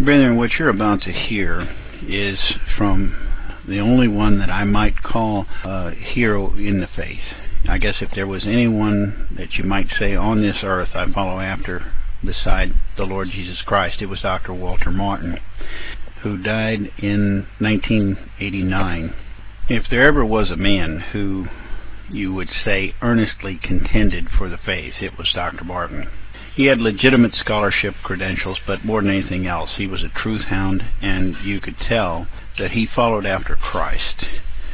Brethren, what you're about to hear is from the only one that I might call a hero in the faith. I guess if there was anyone that you might say on this earth I follow after beside the Lord Jesus Christ, it was Dr. Walter Martin, who died in 1989. If there ever was a man who you would say earnestly contended for the faith, it was Dr. Martin. He had legitimate scholarship credentials, but more than anything else, he was a truth hound, and you could tell that he followed after Christ.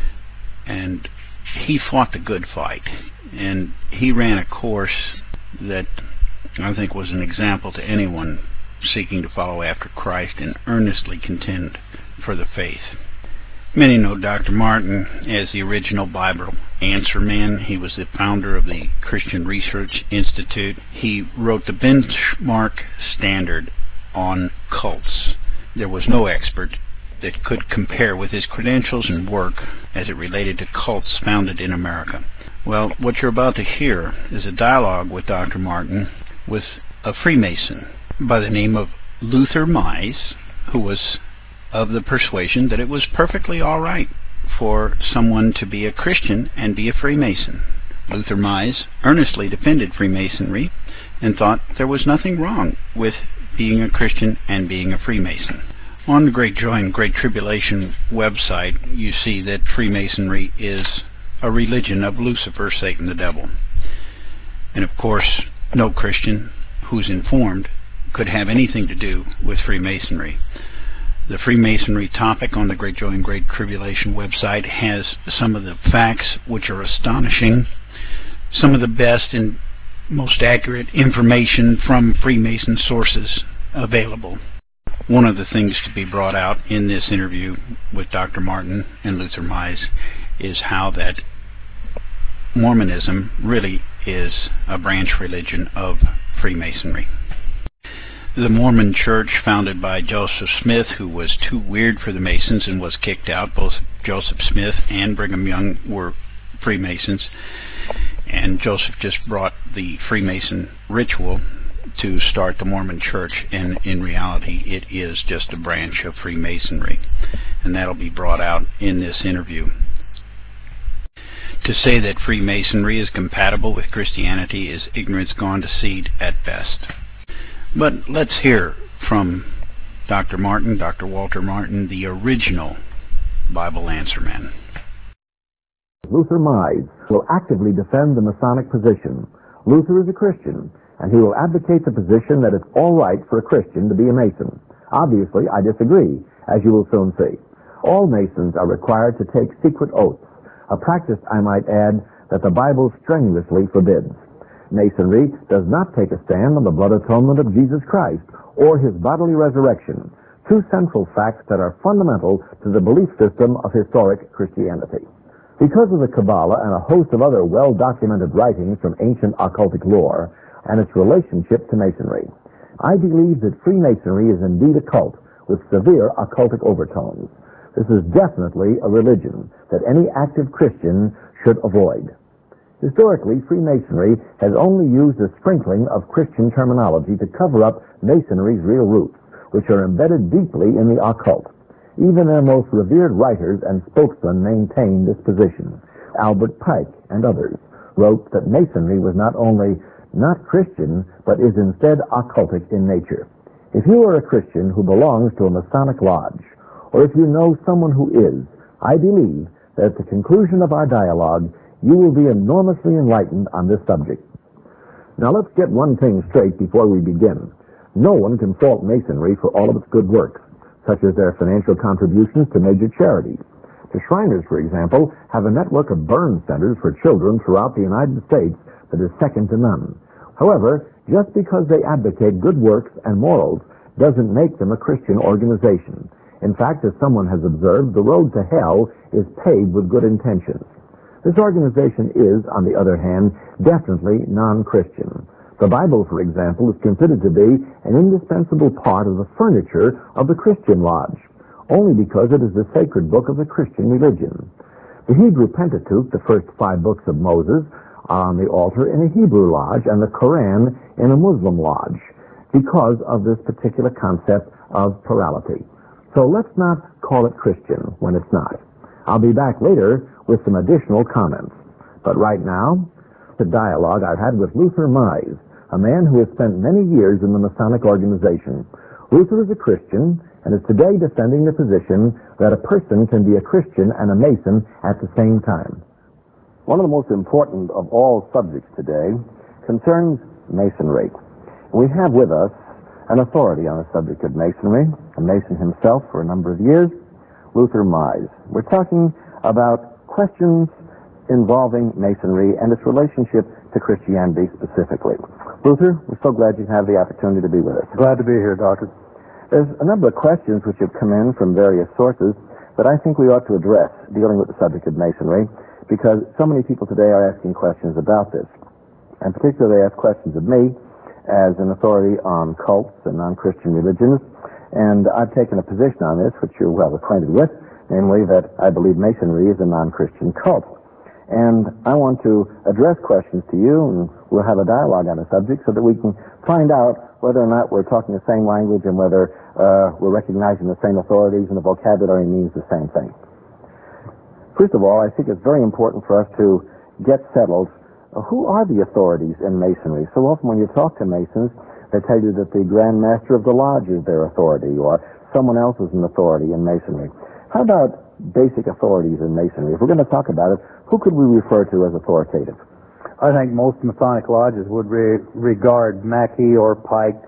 And he fought the good fight, and he ran a course that I think was an example to anyone seeking to follow after Christ and earnestly contend for the faith. Many know Dr. Martin as the original Bible answer man. He was the founder of the Christian Research Institute. He wrote the benchmark standard on cults. There was no expert that could compare with his credentials and work as it related to cults founded in America. Well, what you're about to hear is a dialogue with Dr. Martin with a Freemason by the name of Luther Mize, who was of the persuasion that it was perfectly all right for someone to be a Christian and be a Freemason. Luther Mize earnestly defended Freemasonry and thought there was nothing wrong with being a Christian and being a Freemason. On the Great Joy and Great Tribulation website, you see that Freemasonry is a religion of Lucifer, Satan, the devil. And of course, no Christian who's informed could have anything to do with Freemasonry. The Freemasonry topic on the Great Joy and Great Tribulation website has some of the facts which are astonishing, some of the best and most accurate information from Freemason sources available. One of the things to be brought out in this interview with Dr. Martin and Luther Mize is how that Mormonism really is a branch religion of Freemasonry. The Mormon Church, founded by Joseph Smith, who was too weird for the Masons and was kicked out. Both Joseph Smith and Brigham Young were Freemasons, and Joseph just brought the Freemason ritual to start the Mormon Church, and in reality it is just a branch of Freemasonry, and that'll be brought out in this interview. To say that Freemasonry is compatible with Christianity is ignorance gone to seed at best. But let's hear from Dr. Martin, Dr. Walter Martin, the original Bible answer man. Luther Mize will actively defend the Masonic position. Luther is a Christian, and he will advocate the position that it's all right for a Christian to be a Mason. Obviously, I disagree, as you will soon see. All Masons are required to take secret oaths, a practice, I might add, that the Bible strenuously forbids. Masonry does not take a stand on the blood atonement of Jesus Christ or his bodily resurrection, two central facts that are fundamental to the belief system of historic Christianity. Because of the Kabbalah and a host of other well-documented writings from ancient occultic lore and its relationship to Masonry, I believe that Freemasonry is indeed a cult with severe occultic overtones. This is definitely a religion that any active Christian should avoid. Historically, Freemasonry has only used a sprinkling of Christian terminology to cover up Masonry's real roots, which are embedded deeply in the occult. Even their most revered writers and spokesmen maintain this position. Albert Pike and others wrote that Masonry was not only not Christian, but is instead occultic in nature. If you are a Christian who belongs to a Masonic lodge, or if you know someone who is, I believe that at the conclusion of our dialogue, you will be enormously enlightened on this subject. Now let's get one thing straight before we begin. No one can fault Masonry for all of its good works, such as their financial contributions to major charities. The Shriners, for example, have a network of burn centers for children throughout the United States that is second to none. However, just because they advocate good works and morals doesn't make them a Christian organization. In fact, as someone has observed, the road to hell is paved with good intentions. This organization is, on the other hand, definitely non-Christian. The Bible, for example, is considered to be an indispensable part of the furniture of the Christian lodge, only because it is the sacred book of the Christian religion. The Hebrew Pentateuch, the first 5 books of Moses, are on the altar in a Hebrew lodge and the Koran in a Muslim lodge. because of this particular concept of plurality. So let's not call it Christian when it's not. I'll be back later with some additional comments. But right now, the dialogue I've had with Luther Mize, a man who has spent many years in the Masonic organization. Luther is a Christian and is today defending the position that a person can be a Christian and a Mason at the same time. One of the most important of all subjects today concerns Masonry. We have with us an authority on the subject of Masonry, a Mason himself for a number of years, Luther Mize. We're talking about questions involving Masonry and its relationship to Christianity specifically. Luther, we're so glad you have the opportunity to be with us. Glad to be here, Doctor. There's a number of questions which have come in from various sources that I think we ought to address dealing with the subject of Masonry, because so many people today are asking questions about this. And particularly they ask questions of me as an authority on cults and non-Christian religions. And I've taken a position on this, which you're well acquainted with, namely that I believe Masonry is a non-Christian cult. And I want to address questions to you, and we'll have a dialogue on the subject so that we can find out whether or not we're talking the same language and whether we're recognizing the same authorities and the vocabulary means the same thing. First of all, I think it's very important for us to get settled. Who are the authorities in Masonry? So often when you talk to Masons, they tell you that the Grand Master of the Lodge is their authority, or someone else is an authority in Masonry. How about basic authorities in Masonry? If we're going to talk about it, who could we refer to as authoritative? I think most Masonic lodges would regard Mackey or Pike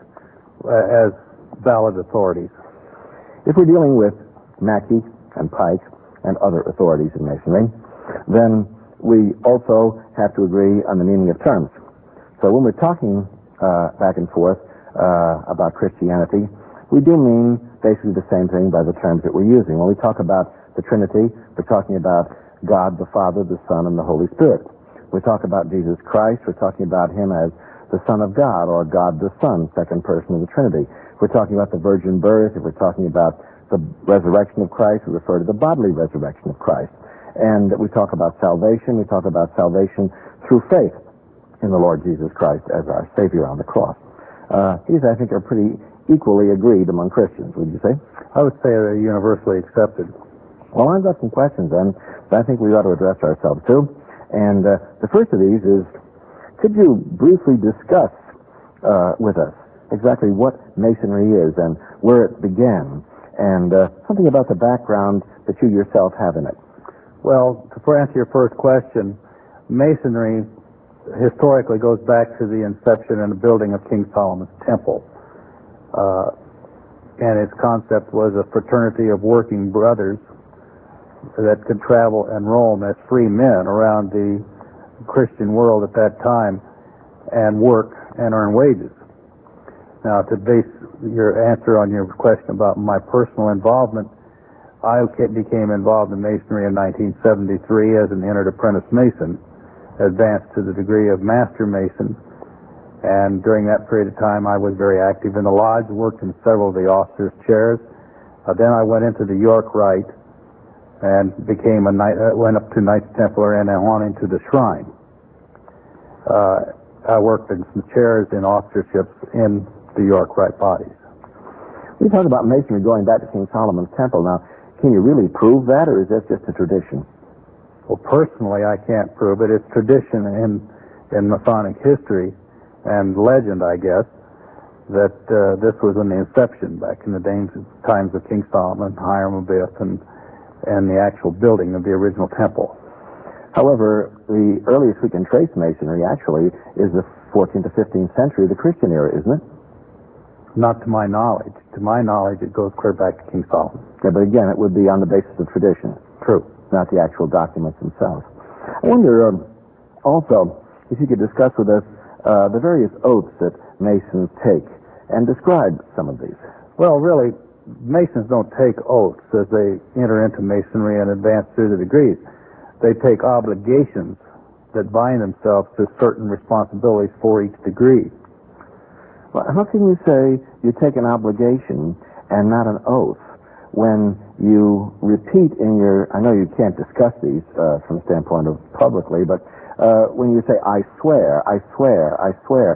as valid authorities. If we're dealing with Mackey and Pike and other authorities in Masonry, then we also have to agree on the meaning of terms. So when we're talking back and forth about Christianity, we do mean basically the same thing by the terms that we're using. When we talk about the Trinity, we're talking about God the Father, the Son, and the Holy Spirit. We talk about Jesus Christ, we're talking about him as the Son of God, or God the Son, second person of the Trinity. If we're talking about the virgin birth, if we're talking about the resurrection of Christ, we refer to the bodily resurrection of Christ. And we talk about salvation, we talk about salvation through faith in the Lord Jesus Christ as our Savior on the cross. These, I think, are pretty equally agreed among Christians, would you say? I would say they're universally accepted. Well, I've got some questions then that I think we ought to address ourselves to. And the first of these is, could you briefly discuss with us exactly what Masonry is and where it began, and something about the background that you yourself have in it? Well, to answer your first question, Masonry historically goes back to the inception and the building of King Solomon's Temple. And its concept was a fraternity of working brothers that could travel and roam as free men around the Christian world at that time and work and earn wages. Now, to base your answer on your question about my personal involvement, I became involved in Masonry in 1973 as an entered apprentice Mason, advanced to the degree of Master Mason, and during that period of time I was very active in the lodge, worked in several of the officers' chairs. Then I went into the York Rite and went up to Knights Templar and then on into the Shrine. I worked in some chairs in officerships in the York Rite bodies. We talk about Masonry going back to King Solomon's Temple. Now, can you really prove that, or is that just a tradition? Well, personally, I can't prove it. It's tradition in Masonic history and legend, I guess, that this was in the inception back in the times of King Solomon, Hiram Abiff, and the actual building of the original temple. However, the earliest we can trace Masonry actually is the 14th to 15th century, the Christian era, isn't it? Not to my knowledge. To my knowledge, it goes clear back to King Solomon. Yeah, but again, it would be on the basis of tradition. True. Not the actual documents themselves. I wonder also if you could discuss with us the various oaths that Masons take and describe some of these. Well, really, Masons don't take oaths as they enter into Masonry and advance through the degrees. They take obligations that bind themselves to certain responsibilities for each degree. Well, how can you say you take an obligation and not an oath when you repeat in your, I know you can't discuss these from the standpoint of publicly, but when you say, I swear, I swear, I swear,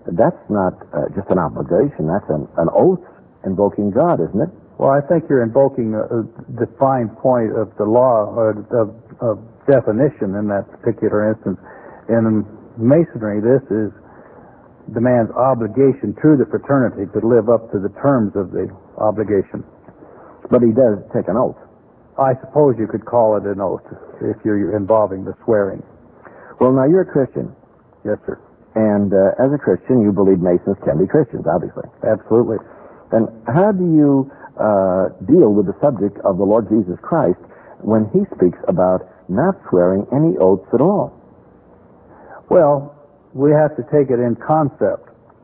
that's not just an obligation, that's an oath invoking God, isn't it? Well, I think you're invoking a defined point of the law, or of definition in that particular instance. In Masonry, this is the man's obligation to the fraternity to live up to the terms of the obligation. But he does take an oath. I suppose you could call it an oath if you're involving the swearing. Well, now you're a Christian. Yes, sir. And as a Christian, you believe Masons can be Christians, obviously. Absolutely. Then how do you deal with the subject of the Lord Jesus Christ when he speaks about not swearing any oaths at all? Well, we have to take it in concept.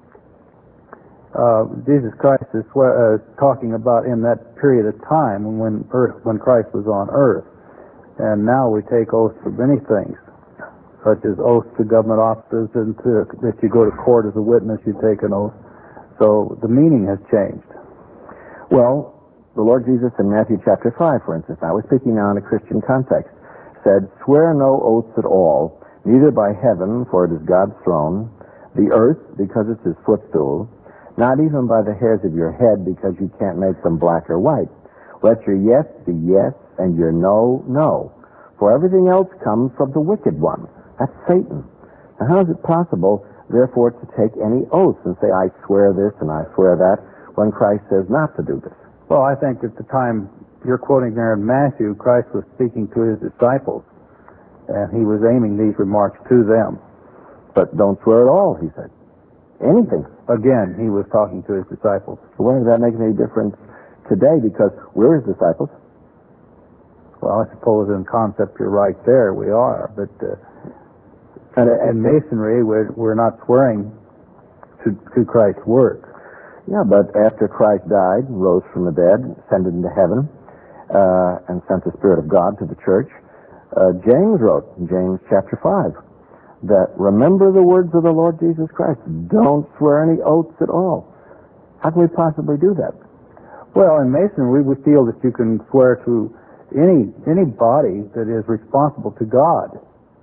Jesus Christ is talking about in that period of time when Christ was on earth. And now we take oaths for many things, such as oaths to government officers, and if you go to court as a witness, you take an oath. So the meaning has changed. Well, the Lord Jesus in Matthew chapter 5, for instance, I was speaking now in a Christian context, said, "Swear no oaths at all, neither by heaven, for it is God's throne, the earth, because it's his footstool, not even by the hairs of your head, because you can't make them black or white. Let your yes be yes, and your no, no. For everything else comes from the wicked one." That's Satan. Now, how is it possible, therefore, to take any oaths and say, "I swear this and I swear that," when Christ says not to do this? Well, I think at the time you're quoting there in Matthew, Christ was speaking to his disciples, and he was aiming these remarks to them. But don't swear at all, he said. Anything. Again, he was talking to his disciples. Why does that make any difference today? Because we're his disciples. Well, I suppose in concept you're right there, we are. But in Masonry, we're not swearing to Christ's work. Yeah, but after Christ died, rose from the dead, ascended into heaven, and sent the Spirit of God to the church, James wrote in James chapter 5 that remember the words of the Lord Jesus Christ. Don't swear any oaths at all. How can we possibly do that? Well, in Masonry, we feel that you can swear to any body that is responsible to God.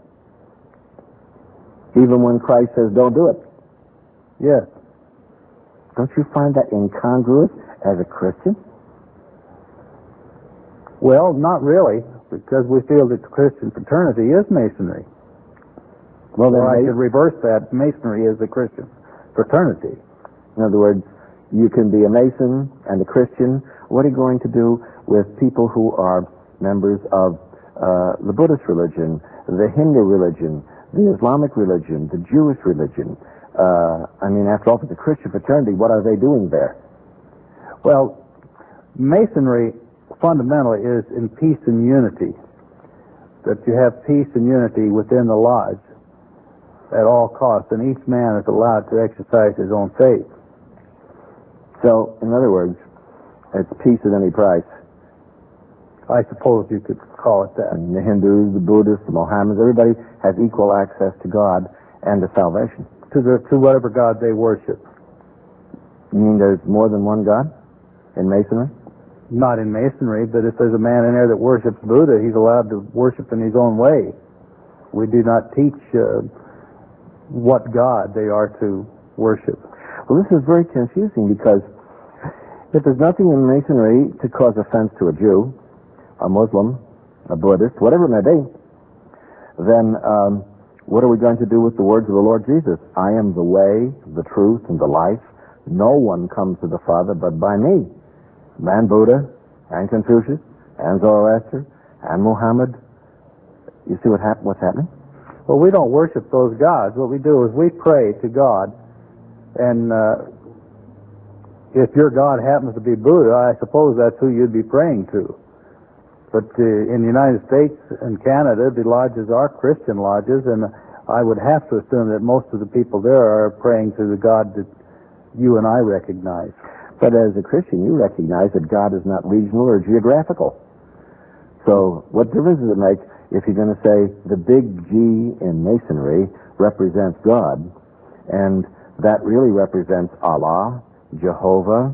Even when Christ says don't do it? Yes. Don't you find that incongruous as a Christian? Well, not really, because we feel that the Christian fraternity is Masonry. Well, then I could reverse that. Masonry is a Christian fraternity. In other words, you can be a Mason and a Christian. What are you going to do with people who are members of the Buddhist religion, the Hindu religion, the Islamic religion, the Jewish religion? After all, if it's a Christian fraternity, what are they doing there? Well, Masonry fundamentally is in peace and unity. That you have peace and unity within the lodge at all costs, and each man is allowed to exercise his own faith. So, in other words, it's peace at any price. I suppose you could call it that. And the Hindus, the Buddhists, the Mohammedans, everybody has equal access to God and to salvation. To whatever God they worship. You mean there's more than one God in Masonry? Not in Masonry, but if there's a man in there that worships Buddha, he's allowed to worship in his own way. We do not teach what God they are to worship. Well, this is very confusing because if there's nothing in Masonry to cause offense to a Jew, a Muslim, a Buddhist, whatever it may be, then what are we going to do with the words of the Lord Jesus? I am the way, the truth, and the life. No one comes to the Father but by me. And Buddha, and Confucius, and Zoroaster, and Muhammad. You see what's happening? Well, we don't worship those gods. What we do is we pray to God, and if your God happens to be Buddha, I suppose that's who you'd be praying to. But in the United States and Canada, the lodges are Christian lodges, and I would have to assume that most of the people there are praying to the God that you and I recognize. But as a Christian, you recognize that God is not regional or geographical. So what difference does it make if you're going to say the big G in Masonry represents God, and that really represents Allah, Jehovah,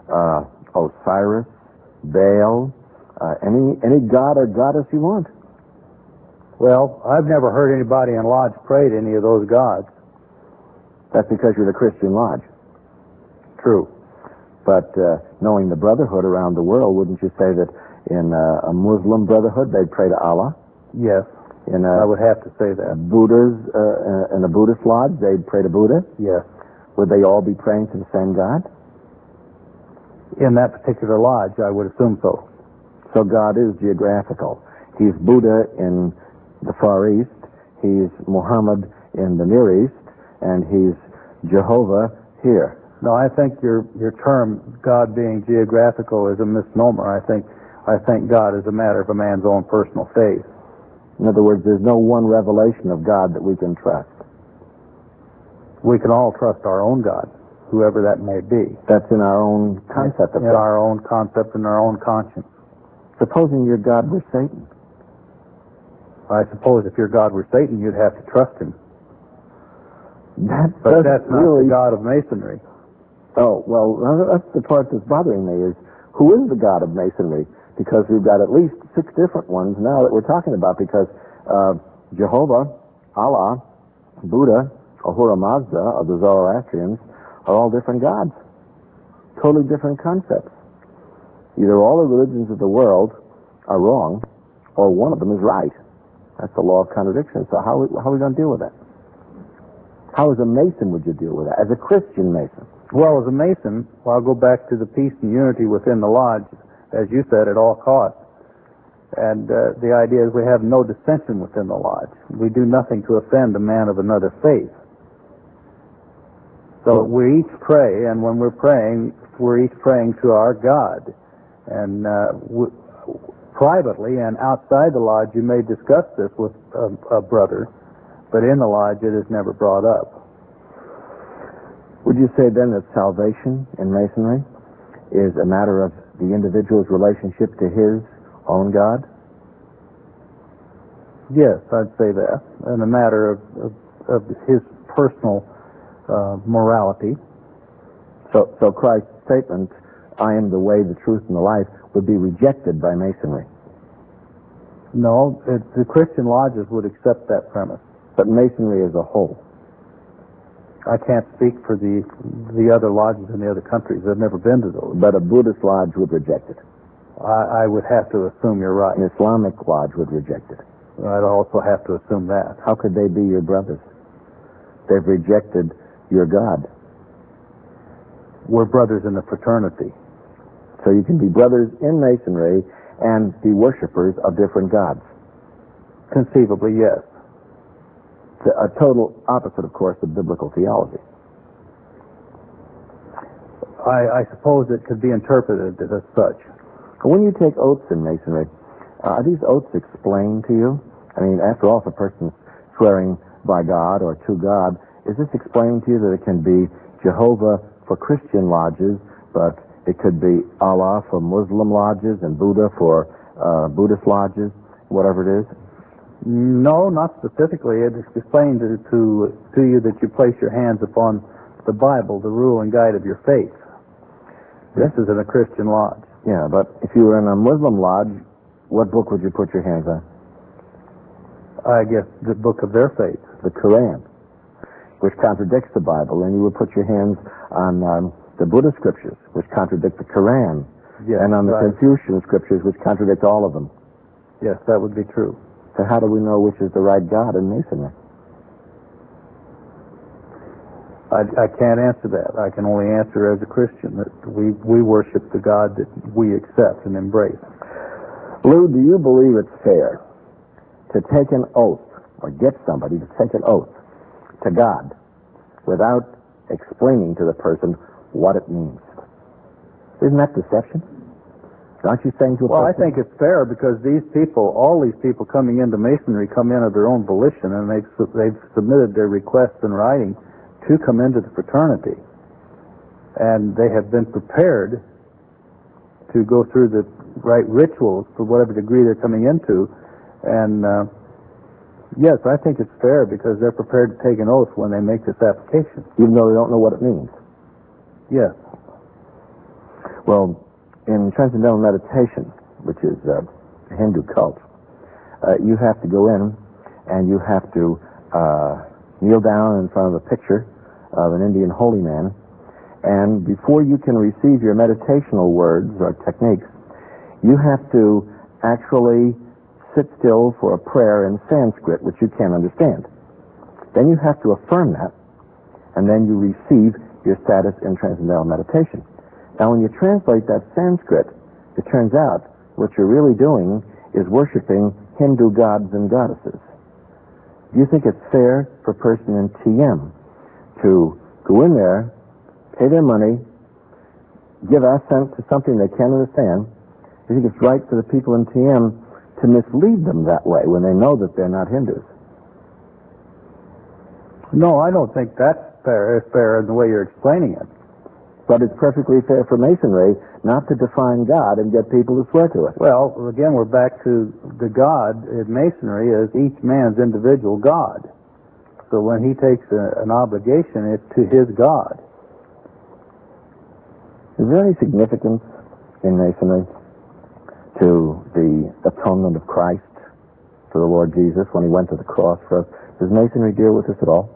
Osiris, Baal, any god or goddess you want? Well, I've never heard anybody in lodge pray to any of those gods. That's because you're the Christian Lodge. True. But knowing the brotherhood around the world, wouldn't you say that in a Muslim brotherhood they'd pray to Allah? Yes, In I a would have to say that. in a Buddhist lodge they'd pray to Buddha? Yes. Would they all be praying to the same God? In that particular lodge, I would assume so. So God is geographical. He's Buddha in the Far East, he's Muhammad in the Near East, and he's Jehovah here. No, I think your term, God being geographical, is a misnomer. I think God is a matter of a man's own personal faith. In other words, there's no one revelation of God that we can trust. We can all trust our own God, whoever that may be. That's in our own concept of in God. our own concept and our own conscience. Supposing your God were Satan. I suppose if your God were Satan, you'd have to trust him. But That's not really the God of Masonry. Oh, well, that's the part that's bothering me is, who is the God of Masonry? Because we've got at least 6 different ones now that we're talking about, because Jehovah, Allah, Buddha, Ahura Mazda of the Zoroastrians are all different gods. Totally different concepts. Either all the religions of the world are wrong, or one of them is right. That's the law of contradiction. So how are we going to deal with that? How as a Mason would you deal with that? As a Christian Mason? Well, as a Mason, I'll go back to the peace and unity within the lodge, as you said, at all costs. And the idea is we have no dissension within the lodge. We do nothing to offend a man of another faith. So we each pray, and when we're each praying to our God. And privately and outside the lodge, you may discuss this with a brother, but in the lodge it is never brought up. Would you say then that salvation in Masonry is a matter of the individual's relationship to his own God? Yes, I'd say that. And a matter of his personal morality. So Christ's statement, I am the way, the truth, and the life, would be rejected by Masonry. No, the Christian lodges would accept that premise. But Masonry as a whole. I can't speak for the other lodges in the other countries. I've never been to those. But a Buddhist lodge would reject it. I would have to assume you're right. An Islamic lodge would reject it. I'd also have to assume that. How could they be your brothers? They've rejected your God. We're brothers in the fraternity. So you can be brothers in Masonry and be worshipers of different gods. Conceivably, yes. A total opposite, of course, of biblical theology. I suppose it could be interpreted as such. When you take oaths in Masonry, are these oaths explained to you? I mean, after all, if a person's swearing by God or to God, is this explained to you that it can be Jehovah for Christian lodges, but it could be Allah for Muslim lodges and Buddha for Buddhist lodges, whatever it is? No, not specifically. It is explained to you that you place your hands upon the Bible, the rule and guide of your faith. This is in a Christian lodge. Yeah, but if you were in a Muslim lodge, what book would you put your hands on? I guess the book of their faith. The Quran, which contradicts the Bible, and you would put your hands on the Buddhist scriptures, which contradict the Quran, Yes, and on the right. Confucian scriptures, which contradict all of them. Yes, that would be true. So how do we know which is the right God in Masonry? I can't answer that. I can only answer as a Christian that we worship the God that we accept and embrace. Lou, do you believe it's fair to take an oath, or get somebody to take an oath to God without explaining to the person what it means? Isn't that deception? Aren't you saying to a Well, I person? think it's fair because all these people coming into Masonry come in of their own volition, and they've submitted their requests in writing to come into the fraternity. And they have been prepared to go through the right rituals for whatever degree they're coming into. And yes, I think it's fair because they're prepared to take an oath when they make this application. Even though they don't know what it means. Yes. Well, in Transcendental Meditation, which is a Hindu cult, you have to go in and you have to kneel down in front of a picture of an Indian holy man. And before you can receive your meditational words or techniques, you have to actually sit still for a prayer in Sanskrit, which you can't understand. Then you have to affirm that, and then you receive your status in transcendental meditation. Now, when you translate that Sanskrit, it turns out what you're really doing is worshiping Hindu gods and goddesses. Do you think it's fair for a person in TM to go in there, pay their money, give assent to something they can't understand? Do you think it's right for the people in TM to mislead them that way when they know that they're not Hindus? No, I don't think that's fair in the way you're explaining it. But it's perfectly fair for Masonry not to define God and get people to swear to it. Well, again, we're back to the God in Masonry as each man's individual God. So when he takes an obligation, it's to his God. Is there any significance in Masonry to the atonement of Christ for the Lord Jesus when he went to the cross for us? Does Masonry deal with this at all?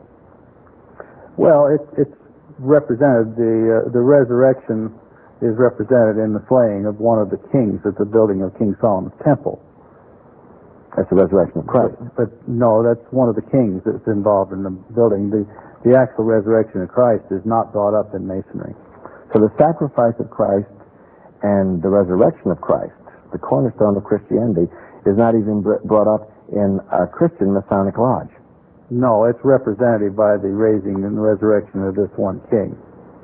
Well, it's represented, the resurrection is represented in the slaying of one of the kings at the building of King Solomon's temple. That's the resurrection of Christ. But no, that's one of the kings that's involved in the building. The actual resurrection of Christ is not brought up in Masonry. So the sacrifice of Christ and the resurrection of Christ, the cornerstone of Christianity, is not even brought up in a Christian Masonic lodge. No, it's represented by the raising and resurrection of this one king.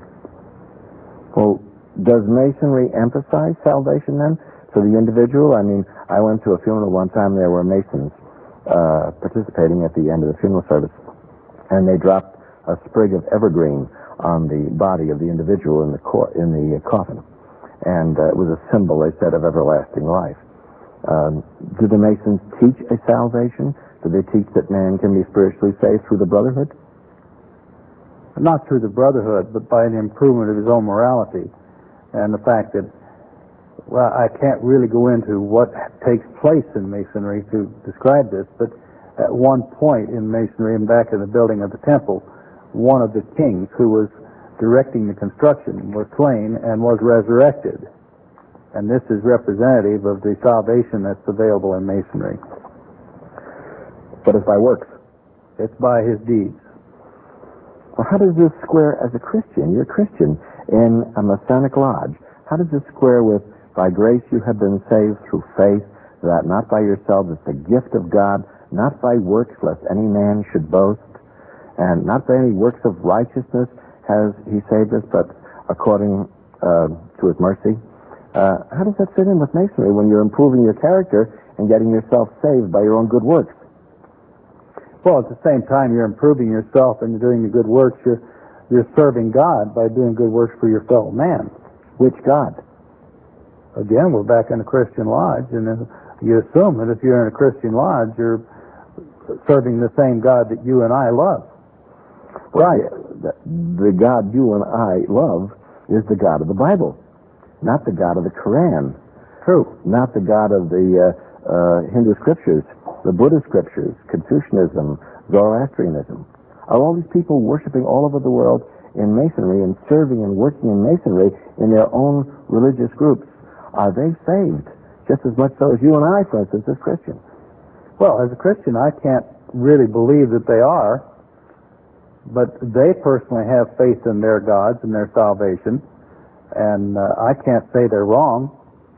Well, does Masonry emphasize salvation then for the individual? I mean, I went to a funeral one time. There were Masons participating at the end of the funeral service, and they dropped a sprig of evergreen on the body of the individual in the coffin, and it was a symbol, they said, of everlasting life. Do the Masons teach a salvation? Do they teach that man can be spiritually saved through the brotherhood? Not through the brotherhood, but by the improvement of his own morality. And the fact that, well, I can't really go into what takes place in Masonry to describe this, but at one point in Masonry and back in the building of the temple, one of the kings who was directing the construction was slain and was resurrected. And this is representative of the salvation that's available in Masonry. But it's by works. It's by his deeds. Well, how does this square as a Christian? You're a Christian in a Masonic lodge. How does this square with, by grace you have been saved through faith, that not by yourselves, it's the gift of God, not by works, lest any man should boast, and not by any works of righteousness has he saved us, but according to his mercy? How does that fit in with Masonry when you're improving your character and getting yourself saved by your own good works? Well, at the same time, you're improving yourself and you're doing the good works. You're serving God by doing good works for your fellow man. Which God? Again, we're back in a Christian lodge, and you assume that if you're in a Christian lodge, you're serving the same God that you and I love. Right. The God you and I love is the God of the Bible, not the God of the Quran. True. Not the God of the Hindu scriptures, the Buddhist scriptures, Confucianism, Zoroastrianism. Are all these people worshiping all over the world in Masonry and serving and working in Masonry in their own religious groups? Are they saved? Just as much so as you and I, for instance, as Christians. Well, as a Christian, I can't really believe that they are, but they personally have faith in their gods and their salvation, and I can't say they're wrong.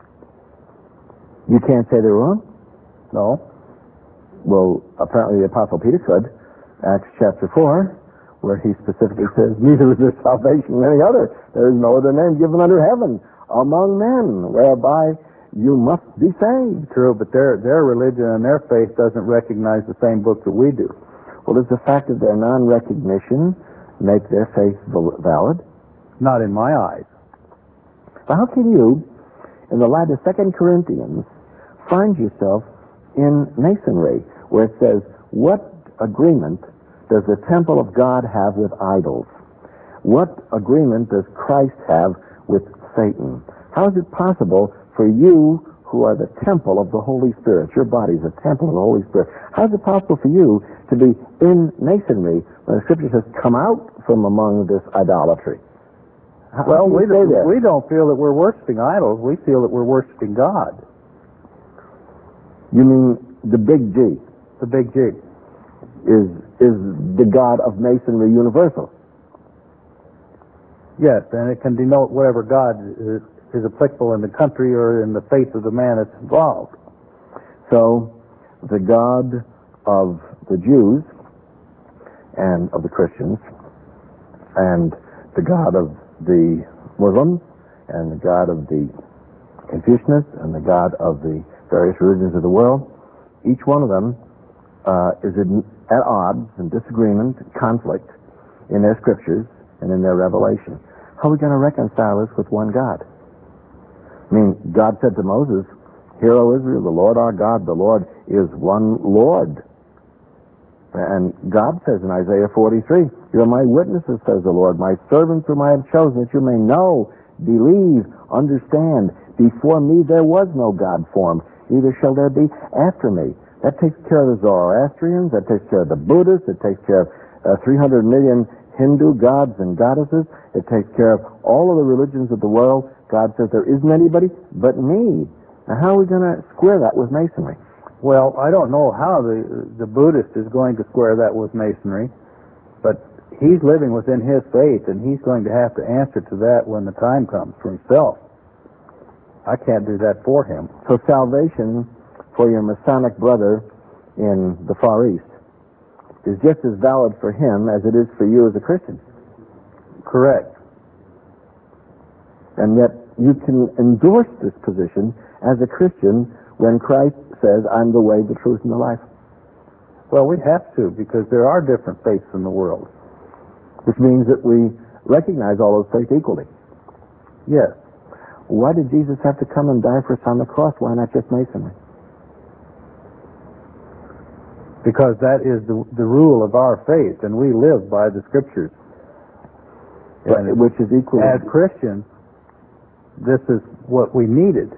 You can't say they're wrong? No. Well, apparently the Apostle Peter could. Acts chapter 4, where he specifically says, neither is there salvation in any other. There is no other name given under heaven among men whereby you must be saved. True, but their religion and their faith doesn't recognize the same book that we do. Well, does the fact of their non-recognition make their faith valid? Not in my eyes. But how can you, in the light of 2 Corinthians, find yourself in Masonry, where it says, what agreement does the temple of God have with idols? What agreement does Christ have with Satan? How is it possible for you, who are the temple of the Holy Spirit. Your body is a temple of the Holy Spirit. How is it possible for you to be in Masonry when the Scripture says, come out from among this idolatry? Well, we don't feel that we're worshiping idols. We feel that we're worshiping God. You mean the big G? The big G. Is the God of Masonry universal? Yes, and it can denote whatever God is applicable in the country or in the faith of the man that's involved. So, the God of the Jews and of the Christians, and the God of the Muslims, and the God of the Confucianists, and the God of the various religions of the world, each one of them is at odds and disagreement, conflict in their scriptures and in their revelation. How are we going to reconcile this with one God? I mean, God said to Moses, "Hear, O Israel, the Lord our God, the Lord is one Lord." And God says in Isaiah 43, "You are my witnesses, says the Lord, my servants whom I have chosen, that you may know, believe, understand. Before me there was no God formed, neither shall there be after me." That takes care of the Zoroastrians, that takes care of the Buddhists, it takes care of 300 million Hindu gods and goddesses, it takes care of all of the religions of the world. God says there isn't anybody but me. Now how are we going to square that with Masonry? Well, I don't know how the Buddhist is going to square that with Masonry, but he's living within his faith, and he's going to have to answer to that when the time comes for himself. I can't do that for him. So salvation for your Masonic brother in the Far East is just as valid for him as it is for you as a Christian. Correct. And yet you can endorse this position as a Christian when Christ says, "I'm the way, the truth, and the life." Well, we have to, because there are different faiths in the world. Which means that we recognize all those faiths equally. Yes. Why did Jesus have to come and die for us on the cross? Why not just Masonry? Because that is the rule of our faith, and we live by the Scriptures. And which is equally... As Christians, this is what we needed.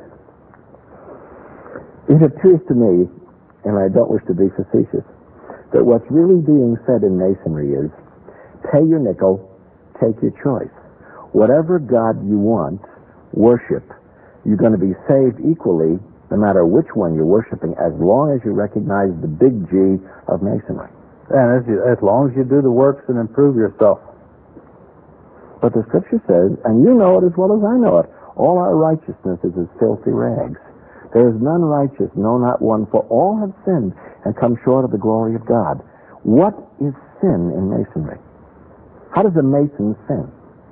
It appears to me, and I don't wish to be facetious, that what's really being said in Masonry is, pay your nickel, take your choice. Whatever God you want, worship. You're going to be saved equally, no matter which one you're worshiping, as long as you recognize the big G of Masonry. And as long as you do the works and improve yourself. But the Scripture says, and you know it as well as I know it, all our righteousness is as filthy rags. There is none righteous, no, not one, for all have sinned and come short of the glory of God. What is sin in Masonry? How does a Mason sin?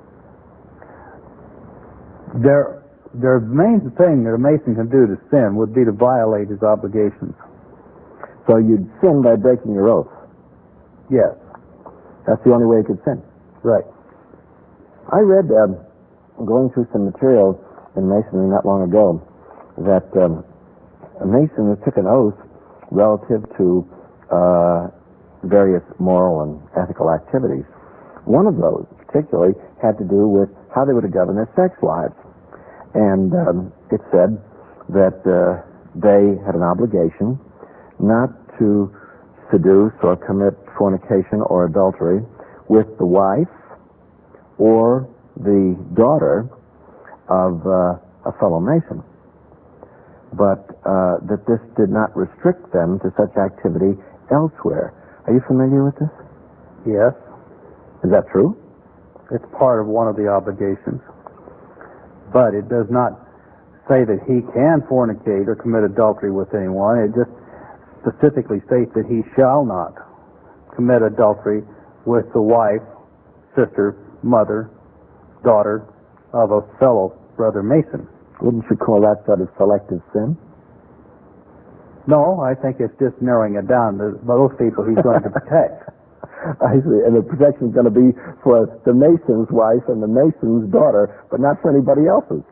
The main thing that a Mason can do to sin would be to violate his obligations. So you'd sin by breaking your oath. Yes. That's the only way you could sin. Right. I read, going through some materials in Masonry not long ago, that a Mason took an oath relative to various moral and ethical activities. One of those, particularly, had to do with how they were to govern their sex lives. And it said that they had an obligation not to seduce or commit fornication or adultery with the wife or the daughter of a fellow Mason, but that this did not restrict them to such activity elsewhere. Are you familiar with this? Yes. Is that true? It's part of one of the obligations. But it does not say that he can fornicate or commit adultery with anyone. It just specifically states that he shall not commit adultery with the wife, sister, mother, daughter of a fellow brother Mason. Wouldn't you call that sort of selective sin? No, I think it's just narrowing it down to those people he's going to protect. I see. And the protection is going to be for the Mason's wife and the Mason's daughter, but not for anybody else's.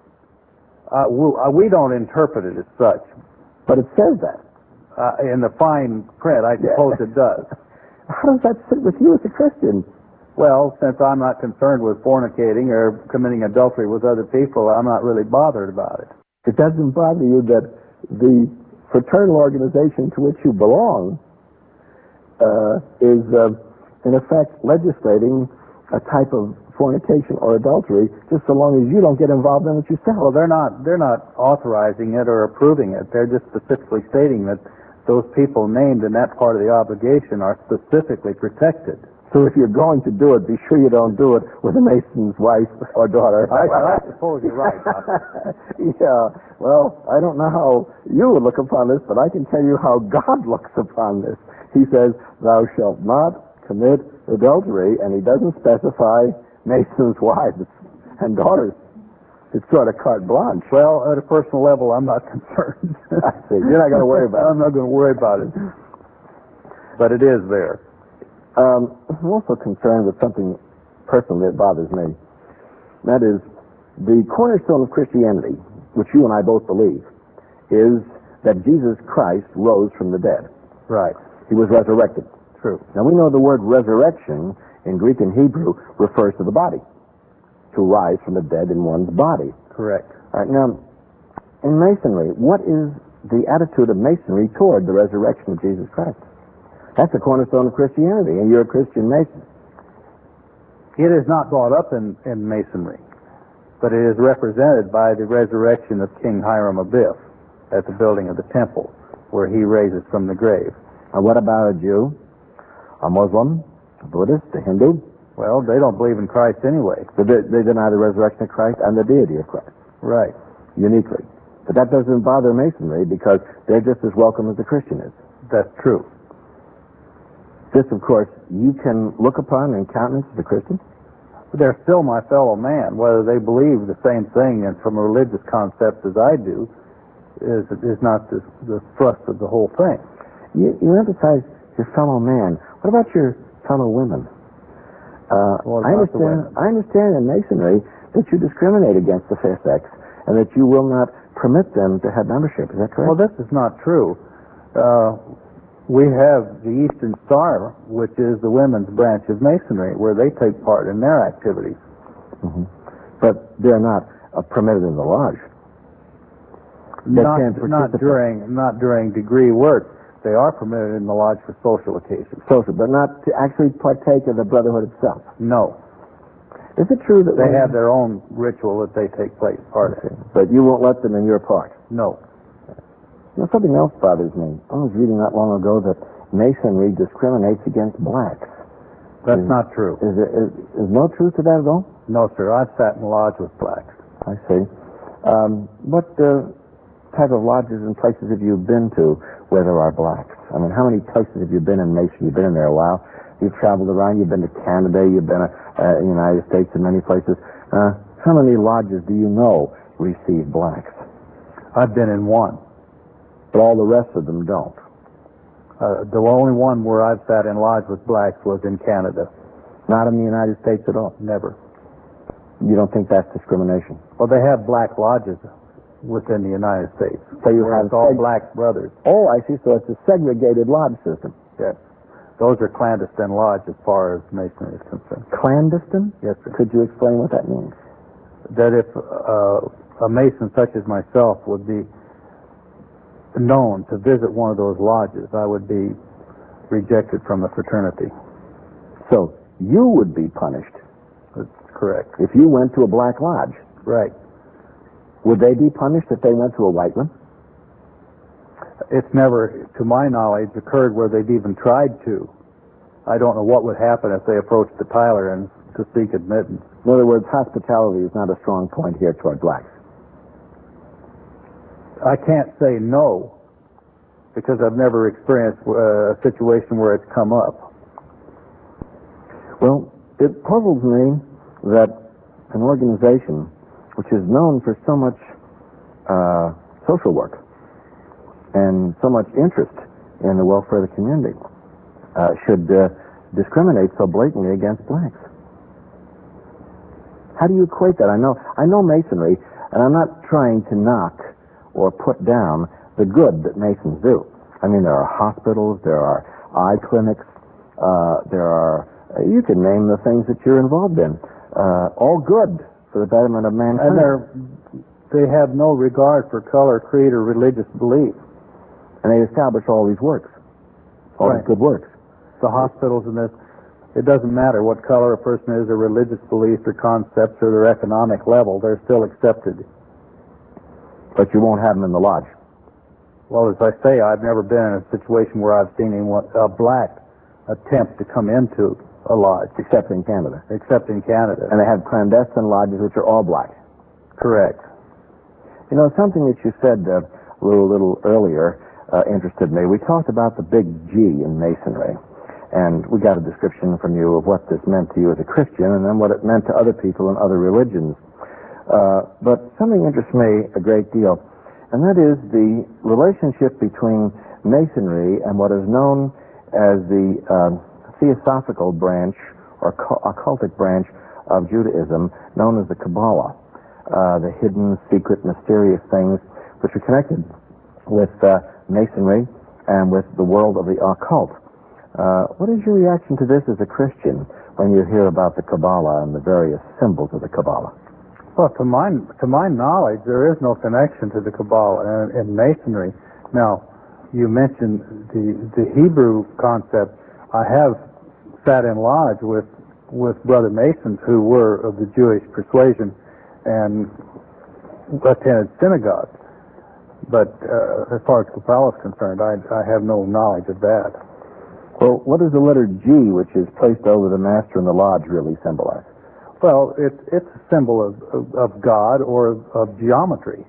We don't interpret it as such. But it says that. In the fine print, I suppose it does. How does that sit with you as a Christian? Well, since I'm not concerned with fornicating or committing adultery with other people, I'm not really bothered about it. It doesn't bother you that the fraternal organization to which you belong is, in effect, legislating a type of fornication or adultery, just so long as you don't get involved in it yourself. Well, they're not authorizing it or approving it. They're just specifically stating that those people named in that part of the obligation are specifically protected. So if you're going to do it, be sure you don't do it with a Mason's wife or daughter. I suppose you're right, Doctor. Yeah, well, I don't know how you would look upon this, but I can tell you how God looks upon this. He says, thou shalt not commit adultery, and he doesn't specify Mason's wives and daughters. It's sort of carte blanche. Well, at a personal level, I'm not concerned. I see. You're not going to worry about it. I'm not going to worry about it. But it is there. I'm also concerned with something personally that bothers me. That is, the cornerstone of Christianity, which you and I both believe, is that Jesus Christ rose from the dead. Right. He was resurrected. True. Now, we know the word resurrection in Greek and Hebrew refers to the body, to rise from the dead in one's body. Correct. All right, now, in Masonry, what is the attitude of Masonry toward the resurrection of Jesus Christ? That's the cornerstone of Christianity, and you're a Christian Mason. It is not brought up in Masonry, but it is represented by the resurrection of King Hiram Abiff at the building of the temple, where he raises from the grave. Now, what about a Jew, a Muslim, a Buddhist, a Hindu? Well, they don't believe in Christ anyway. So they deny the resurrection of Christ and the deity of Christ. Right. Uniquely. But that doesn't bother Masonry, because they're just as welcome as the Christian is. That's true. This, of course, you can look upon and countenance as a Christian. But they're still my fellow man. Whether they believe the same thing and from a religious concept as I do is not the thrust of the whole thing. You emphasize your fellow man. What about your fellow women? I understand in Masonry that you discriminate against the fair sex and that you will not permit them to have membership. Is that correct? Well, this is not true. We have the Eastern Star, which is the women's branch of Masonry, where they take part in their activities. Mm-hmm. But they're not permitted in the lodge. Not during degree work. They are permitted in the lodge for social occasions. Social, but not to actually partake of the brotherhood itself. No. Is it true that they have their own ritual that they take part in? But you won't let them in your part? No. Now, something else bothers me. I was reading not long ago that Masonry discriminates against blacks. That's not true. Is no truth to that at all? No, sir. I've sat in the lodge with blacks. I see. What type of lodges and places have you been to where there are blacks? I mean, how many places have you been in Mason? You've been in there a while. You've traveled around. You've been to Canada. You've been in the United States and many places. How many lodges do you know receive blacks? I've been in one. But all the rest of them don't. The only one where I've sat in lodge with blacks was in Canada. Not in the United States at all? Never. You don't think that's discrimination? Well, they have black lodges within the United States. So you have all black brothers. Oh, I see. So it's a segregated lodge system. Yes. Those are clandestine lodge as far as Masonry is concerned. Clandestine? Yes, sir. Could you explain what that means? That if a Mason such as myself would be known to visit one of those lodges, I would be rejected from the fraternity. So you would be punished. That's correct. If you went to a black lodge. Right. Would they be punished if they went to a white one? It's never, to my knowledge, occurred where they've even tried to. I don't know what would happen if they approached the Tyler and to seek admittance. In other words, hospitality is not a strong point here toward blacks. I can't say no, because I've never experienced a situation where it's come up. Well, it puzzles me that an organization which is known for so much social work and so much interest in the welfare of the community should discriminate so blatantly against blacks. How do you equate that? I know Masonry, and I'm not trying to knock or put down the good that Masons do. I mean, there are hospitals, there are eye clinics, you can name the things that you're involved in. All good for the betterment of mankind. And they're they have no regard for color, creed, or religious belief. And they establish all these works, all Right. these good works. The hospitals and this, it doesn't matter what color a person is, or religious beliefs, or concepts, or their economic level, they're still accepted. But you won't have them in the lodge. Well, as I say, I've never been in a situation where I've seen anyone, a black attempt to come into a lodge, Except in Canada. except in Canada. And they have clandestine lodges which are all black. Correct. You know, something that you said a little earlier interested me. We talked about the big G in Masonry. And we got a description from you of what this meant to you as a Christian and then what it meant to other people in other religions. But something interests me a great deal, and that is the relationship between Masonry and what is known as the theosophical branch or occultic branch of Judaism, known as the Kabbalah, the hidden, secret, mysterious things which are connected with Masonry and with the world of the occult. What is your reaction to this as a Christian when you hear about the Kabbalah and the various symbols of the Kabbalah? Well, to my knowledge, there is no connection to the Kabbalah in Masonry. Now, you mentioned the Hebrew concept. I have sat in lodge with Brother Masons who were of the Jewish persuasion and attended synagogues. But as far as Kabbalah is concerned, I have no knowledge of that. Well, what does the letter G, which is placed over the master in the lodge, really symbolize? Well, it's a symbol of God or of geometry.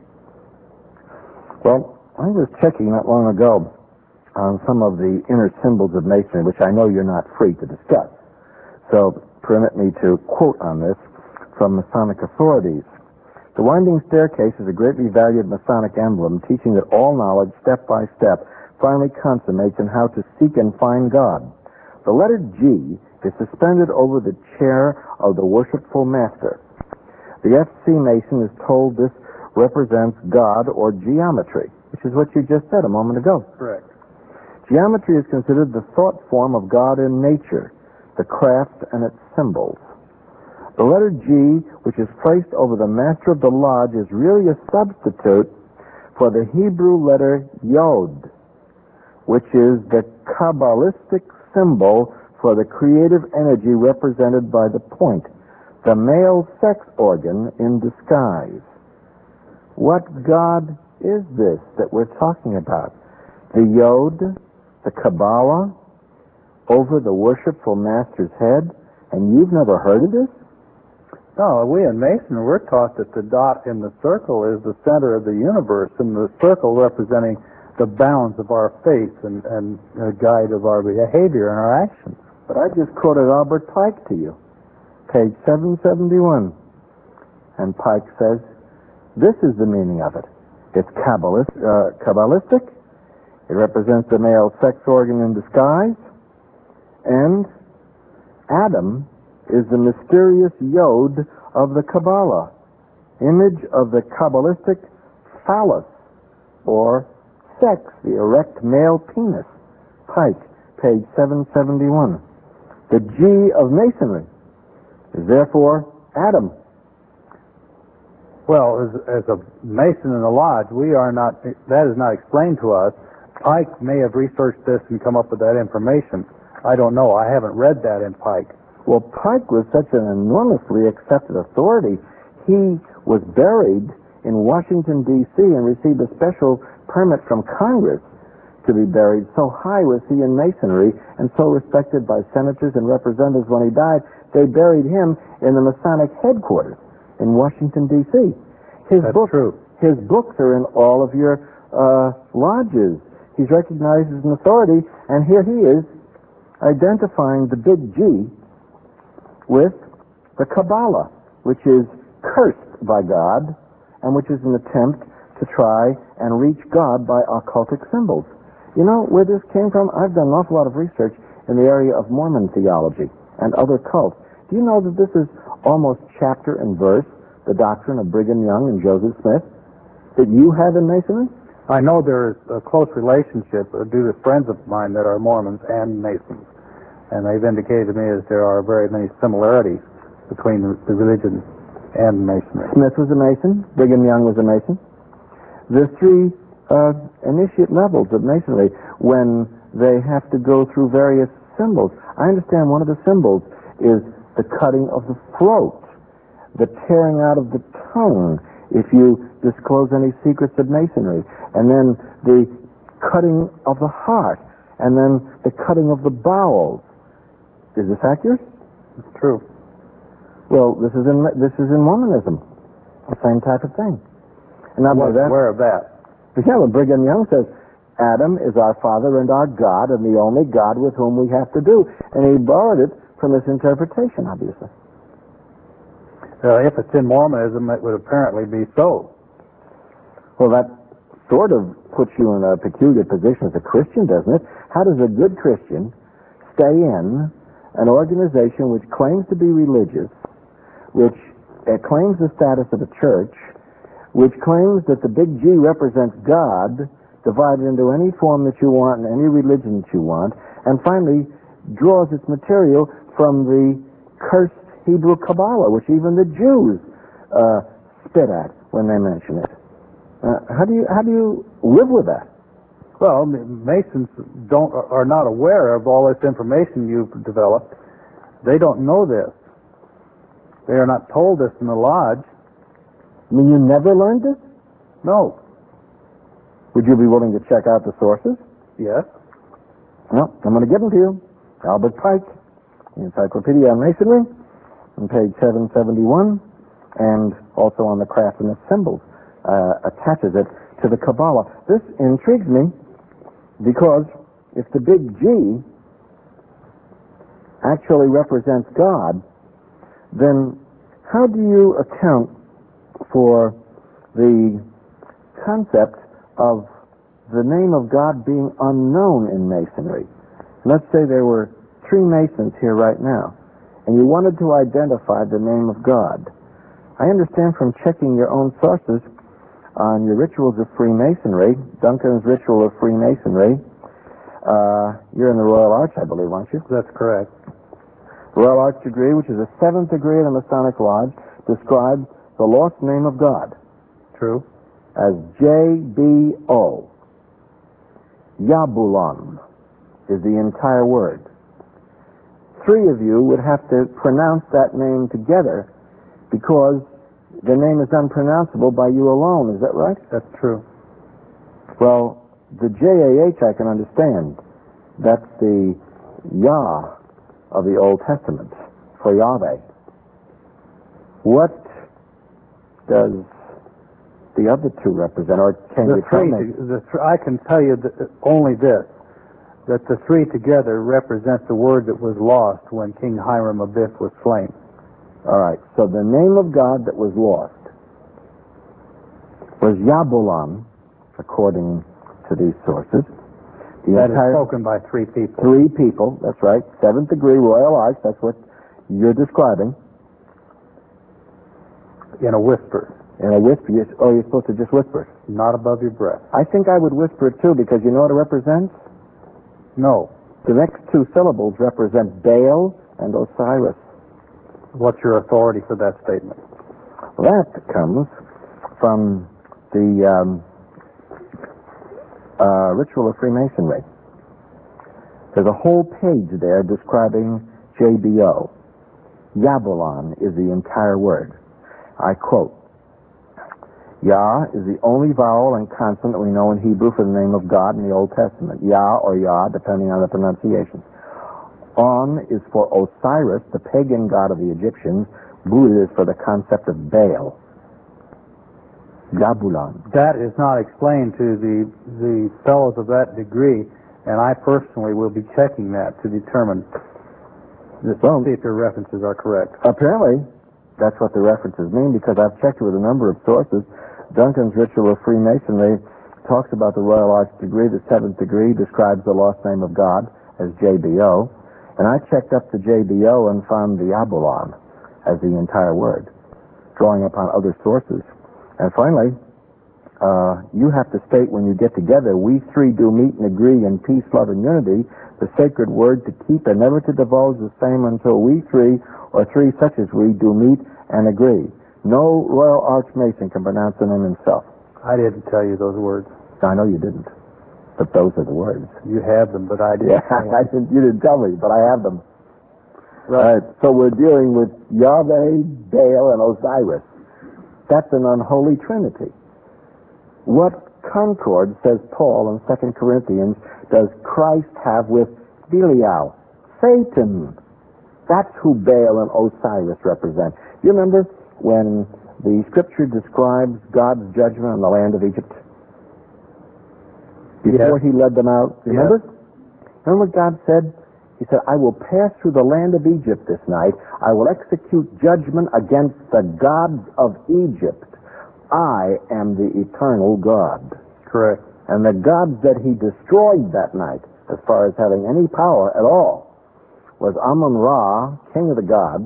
Well, I was checking not long ago on some of the inner symbols of Masonry, which I know you're not free to discuss. So permit me to quote on this from Masonic authorities. The winding staircase is a greatly valued Masonic emblem teaching that all knowledge, step by step, finally consummates in how to seek and find God. The letter G is suspended over the chair of the worshipful master. The FC Mason is told this represents God or geometry, which is what you just said a moment ago. Correct. Geometry is considered the thought form of God in nature, the craft and its symbols. The letter G, which is placed over the master of the lodge, is really a substitute for the Hebrew letter Yod, which is the Kabbalistic symbol for the creative energy represented by the point, the male sex organ in disguise. What God is this that we're talking about? The Yod, the Kabbalah, over the worshipful master's head, and you've never heard of this? No, we in Masonry, we're taught that the dot in the circle is the center of the universe, and the circle representing the bounds of our faith and a guide of our behavior and our actions. But I just quoted Albert Pike to you, page 771. And Pike says, this is the meaning of it. It's Kabbalistic. It represents the male sex organ in disguise. And Adam is the mysterious Yod of the Kabbalah, image of the Kabbalistic phallus, or sex, the erect male penis. Pike, page 771. The G of Masonry is therefore Adam. Well, as a Mason in the lodge, that is not explained to us. Pike may have researched this and come up with that information. I don't know. I haven't read that in Pike. Well, Pike was such an enormously accepted authority. He was buried in Washington, D.C. and received a special permit from Congress to be buried. So high was he in Masonry and so respected by senators and representatives when he died, they buried him in the Masonic headquarters in Washington, D.C. That's true. His books are in all of your lodges. He's recognized as an authority, and here he is identifying the big G with the Kabbalah, which is cursed by God and which is an attempt to try and reach God by occultic symbols. You know where this came from? I've done an awful lot of research in the area of Mormon theology and other cults. Do you know that this is almost chapter and verse, the doctrine of Brigham Young and Joseph Smith, that you have in Masonry? I know there is a close relationship due to friends of mine that are Mormons and Masons, and they've indicated to me that there are very many similarities between the religions. and Masonry. Smith was a Mason. Brigham Young was a Mason. There's three initiate levels of Masonry when they have to go through various symbols. I understand one of the symbols is the cutting of the throat, the tearing out of the tongue if you disclose any secrets of Masonry, and then the cutting of the heart, and then the cutting of the bowels. Is this accurate? It's true. Well, this is in Mormonism, the same type of thing. And I wasn't aware of that. Yeah, well, Brigham Young says, Adam is our father and our God, and the only God with whom we have to do. And he borrowed it from his interpretation, obviously. If it's in Mormonism, it would apparently be so. Well, that sort of puts you in a peculiar position as a Christian, doesn't it? How does a good Christian stay in an organization which claims to be religious, which claims the status of a church, which claims that the big G represents God, divided into any form that you want and any religion that you want, and finally draws its material from the cursed Hebrew Kabbalah, which even the Jews spit at when they mention it. How do you live with that? Well, Masons are not aware of all this information you've developed. They don't know this. They are not told this in the lodge. I mean, you never learned this? No. Would you be willing to check out the sources? Yes. Well, I'm going to give them to you. Albert Pike, the Encyclopedia on Masonry, on page 771, and also on the craftsman's symbols, attaches it to the Kabbalah. This intrigues me because if the big G actually represents God, then how do you account for the concept of the name of God being unknown in Masonry? Let's say there were 3 Masons here right now, and you wanted to identify the name of God. I understand from checking your own sources on your Rituals of Freemasonry, Duncan's Ritual of Freemasonry. You're in the Royal Arch, I believe, aren't you? That's correct. The Royal Arch degree, which is the 7th degree of the Masonic Lodge, describes the lost name of God. True. As JBO. Jabulon is the entire word. 3 of you would have to pronounce that name together because the name is unpronounceable by you alone. Is that right? That's true. Well, the JAH I can understand. That's the Yah of the Old Testament for Yahweh. What does the other 2 represent, or can you tell me? I can tell you only this, that the 3 together represent the word that was lost when King Hiram Abiff was slain. All right, so the name of God that was lost was Yabulam, according to these sources. That is spoken by 3 people. 3 people, that's right. 7th degree Royal Arch, that's what you're describing. In a whisper. In a whisper? You're supposed to just whisper it. Not above your breath. I think I would whisper it too, because you know what it represents? No. The next 2 syllables represent Baal and Osiris. What's your authority for that statement? Well, that comes from the Ritual of Freemasonry. There's a whole page there describing JBO. Jabulon is the entire word. I quote, Yah is the only vowel and consonant we know in Hebrew for the name of God in the Old Testament. Yah or Yah, depending on the pronunciation. On is for Osiris, the pagan god of the Egyptians. Bud is for the concept of Baal. Jabulon. That is not explained to the fellows of that degree, and I personally will be checking that to determine, see if your references are correct. Apparently, that's what the references mean, because I've checked with a number of sources. Duncan's Ritual of Freemasonry talks about the Royal Arch degree. The 7th degree describes the lost name of God as JBO. And I checked up the JBO and found the Abulon as the entire word, drawing upon other sources. And finally, you have to state when you get together, we 3 do meet and agree in peace, love, and unity, the sacred word to keep and never to divulge the same until we 3, or 3 such as we, do meet and agree. No Royal Archmason can pronounce the name himself. I didn't tell you those words. I know you didn't, but those are the words. You have them, but I didn't. Yeah, you didn't tell me, but I have them. Right. So we're dealing with Yahweh, Baal, and Osiris. That's an unholy trinity. What concord, says Paul in 2 Corinthians, does Christ have with Belial? Satan. That's who Baal and Osiris represent. You remember when the scripture describes God's judgment on the land of Egypt? Before he led them out, remember? Remember what God said? He said, I will pass through the land of Egypt this night. I will execute judgment against the gods of Egypt. I am the eternal God. Correct. And the gods that he destroyed that night, as far as having any power at all, was Amun-Ra, king of the gods,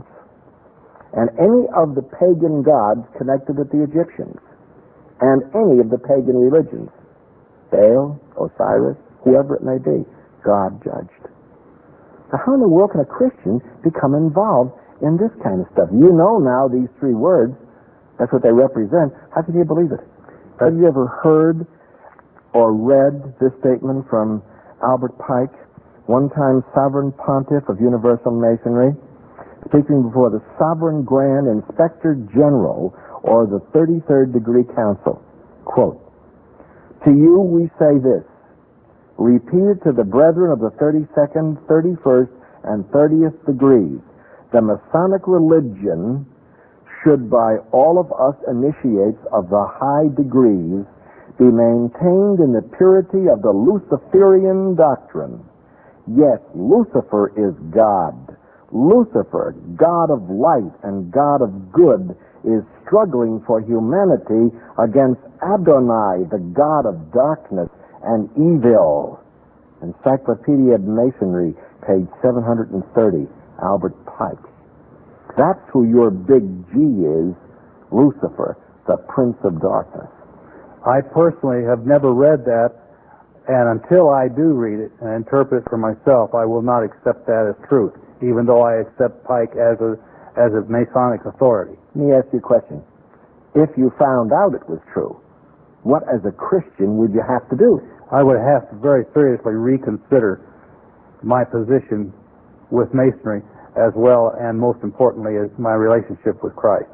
and any of the pagan gods connected with the Egyptians, and any of the pagan religions. Baal, Osiris, whoever it may be, God judged. Now, how in the world can a Christian become involved in this kind of stuff? You know now these three words. That's what they represent. How can you believe it? Have you ever heard or read this statement from Albert Pike, one-time Sovereign Pontiff of Universal Masonry, speaking before the Sovereign Grand Inspector General or the 33rd Degree Council? Quote, to you we say this, repeated to the brethren of the 32nd, 31st, and 30th degrees, the Masonic religion should by all of us initiates of the high degrees be maintained in the purity of the Luciferian doctrine. Yes, Lucifer is God. Lucifer, God of light and God of good, is struggling for humanity against Adonai, the God of darkness and evil. Encyclopedia of Masonry, page 730, Albert Pike. That's who your big G is, Lucifer, the Prince of Darkness. I personally have never read that, and until I do read it and interpret it for myself, I will not accept that as truth, even though I accept Pike as a Masonic authority. Let me ask you a question. If you found out it was true, what as a Christian would you have to do? I would have to very seriously reconsider my position with Masonry as well, and most importantly, is my relationship with Christ.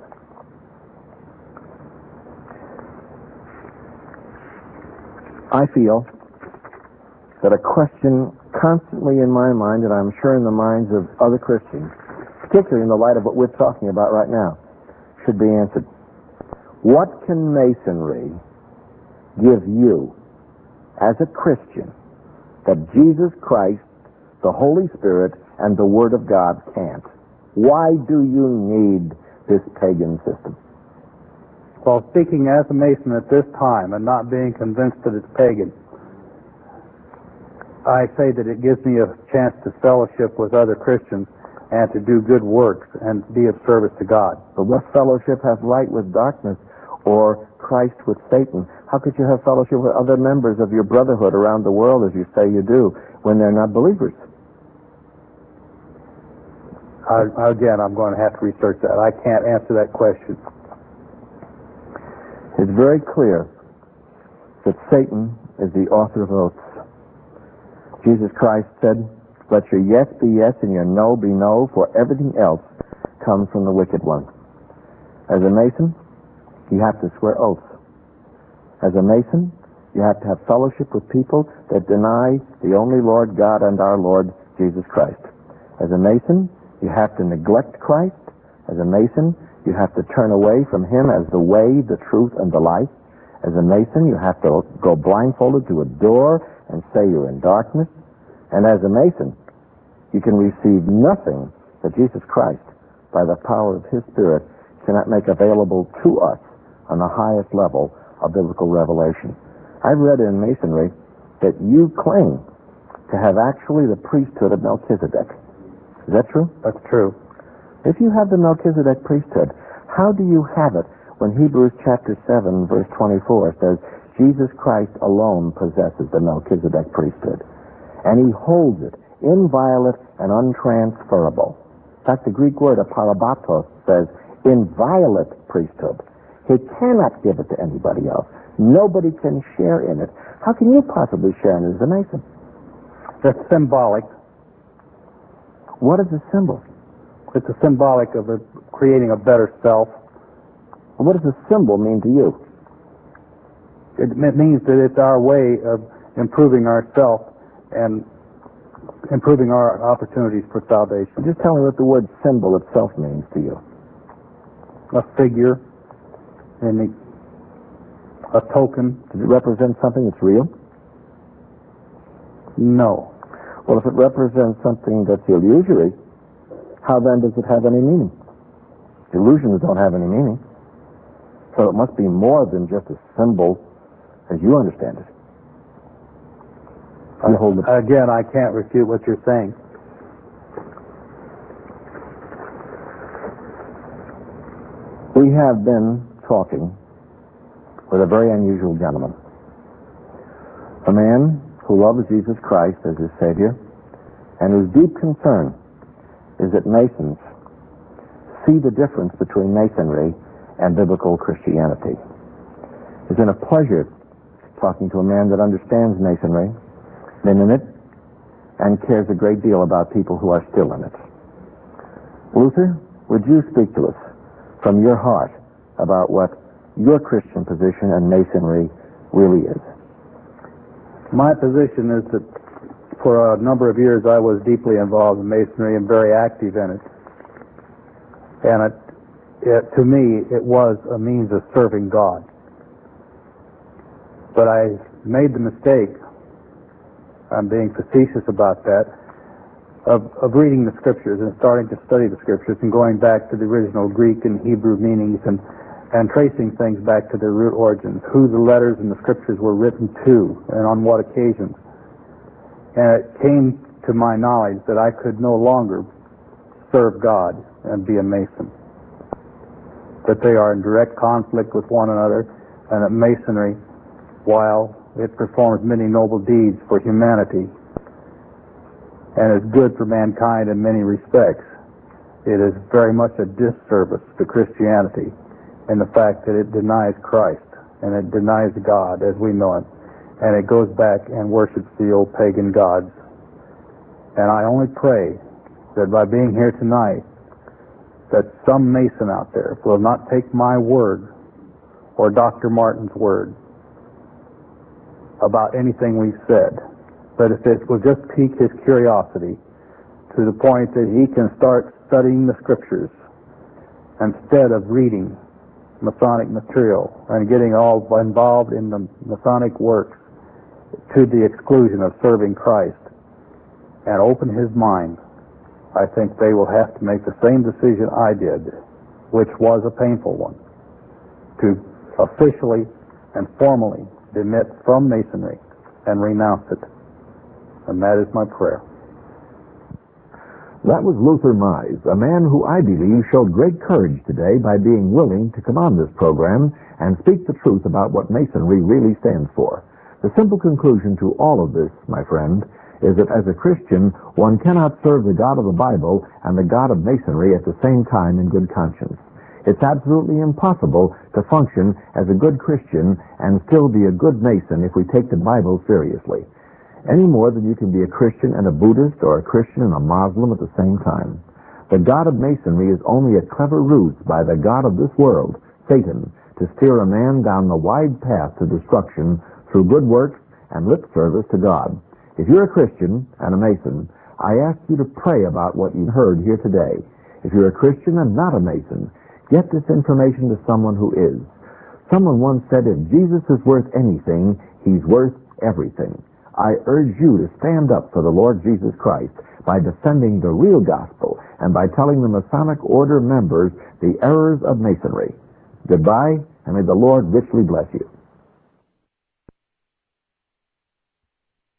I feel that a question constantly in my mind, and I'm sure in the minds of other Christians, particularly in the light of what we're talking about right now, should be answered. What can Masonry give you as a Christian that Jesus Christ, the Holy Spirit, and the Word of God can't? Why do you need this pagan system? Well, speaking as a Mason at this time and not being convinced that it's pagan, I say that it gives me a chance to fellowship with other Christians and to do good works and be of service to God. But what fellowship has light with darkness or Christ with Satan? How could you have fellowship with other members of your brotherhood around the world, as you say you do, when they're not believers? Again, I'm going to have to research that. I can't answer that question. It's very clear that Satan is the author of oaths. Jesus Christ said, let your yes be yes and your no be no, for everything else comes from the wicked one. As a Mason, you have to swear oaths. As a Mason, you have to have fellowship with people that deny the only Lord God and our Lord Jesus Christ. As a Mason, you have to neglect Christ. As a Mason, you have to turn away from Him as the way, the truth, and the life. As a Mason, you have to go blindfolded to a door and say you're in darkness. And as a Mason, you can receive nothing that Jesus Christ, by the power of His Spirit, cannot make available to us on the highest level of biblical revelation. I've read in Masonry that you claim to have actually the priesthood of Melchizedek. Is that true? That's true. If you have the Melchizedek priesthood, how do you have it when Hebrews chapter 7, verse 24 says, Jesus Christ alone possesses the Melchizedek priesthood, and He holds it inviolate and untransferable. In fact, the Greek word aparabatos says inviolate priesthood. He cannot give it to anybody else. Nobody can share in it. How can you possibly share in it as a Mason? It's symbolic. What is a symbol? It's a symbolic of creating a better self. What does a symbol mean to you? It means that it's our way of improving ourselves and improving our opportunities for salvation. Just tell me what the word symbol itself means to you. A figure and a token. Does it represent something that's real? No. Well, if it represents something that's illusory, how then does it have any meaning? Illusions don't have any meaning. So it must be more than just a symbol as you understand it. Again, I can't refute what you're saying. We have been talking with a very unusual gentleman. A man who loves Jesus Christ as his Savior and whose deep concern is that Masons see the difference between Masonry and biblical Christianity. It's been a pleasure talking to a man that understands Masonry, been in it, and cares a great deal about people who are still in it. Luther, would you speak to us from your heart about what your Christian position and Masonry really is? My position is that for a number of years I was deeply involved in Masonry and very active in it. And to me, it was a means of serving God. But I made the mistake, I'm being facetious about that, of reading the Scriptures and starting to study the Scriptures and going back to the original Greek and Hebrew meanings and tracing things back to their root origins, who the letters in the Scriptures were written to and on what occasions. And it came to my knowledge that I could no longer serve God and be a Mason. That they are in direct conflict with one another, and that Masonry, while it performs many noble deeds for humanity and is good for mankind in many respects, it is very much a disservice to Christianity in the fact that it denies Christ and it denies God as we know it, and it goes back and worships the old pagan gods. And I only pray that by being here tonight that some Mason out there will not take my word or Dr. Martin's word about anything we've said, but if it will just pique his curiosity to the point that he can start studying the Scriptures instead of reading Masonic material and getting all involved in the Masonic works to the exclusion of serving Christ, and open his mind, I think they will have to make the same decision I did, which was a painful one, to officially and formally demit from Masonry and renounce it. And that is my prayer. That was Luther Mize, a man who I believe showed great courage today by being willing to come on this program and speak the truth about what Masonry really stands for. The simple conclusion to all of this, my friend, is that as a Christian, one cannot serve the God of the Bible and the God of Masonry at the same time in good conscience. It's absolutely impossible to function as a good Christian and still be a good Mason if we take the Bible seriously, any more than you can be a Christian and a Buddhist or a Christian and a Muslim at the same time. The God of Masonry is only a clever ruse by the God of this world, Satan, to steer a man down the wide path to destruction through good works and lip service to God. If you're a Christian and a Mason, I ask you to pray about what you heard here today. If you're a Christian and not a Mason, get this information to someone who is. Someone once said, if Jesus is worth anything, he's worth everything. I urge you to stand up for the Lord Jesus Christ by defending the real gospel and by telling the Masonic Order members the errors of Masonry. Goodbye, and may the Lord richly bless you.